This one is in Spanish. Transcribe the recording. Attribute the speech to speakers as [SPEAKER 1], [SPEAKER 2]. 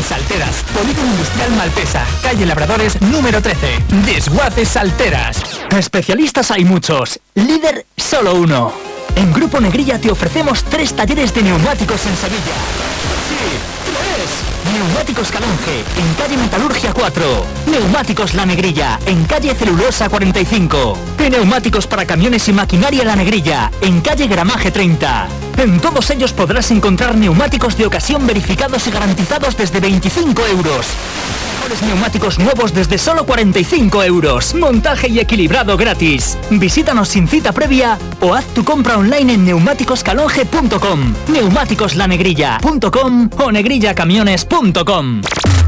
[SPEAKER 1] en Salteras, Polígono Industrial Malpesa, calle Labradores número 13. Desguaces Salteras. Especialistas hay muchos, líder solo uno. En Grupo Negrilla te ofrecemos 3 talleres de neumáticos en Sevilla. Sí, 3. Neumáticos Calonge, en calle Metalurgia 4. Neumáticos La Negrilla, en calle Celulosa 45. Y neumáticos para camiones y maquinaria La Negrilla, en calle Gramaje 30. En todos ellos podrás encontrar neumáticos de ocasión verificados y garantizados desde 25 euros. Mejores neumáticos nuevos desde solo 45 euros. Montaje y equilibrado gratis. Visítanos sin cita previa o haz tu compra online en neumáticoscalonge.com, neumáticoslanegrilla.com o negrillacamiones.com.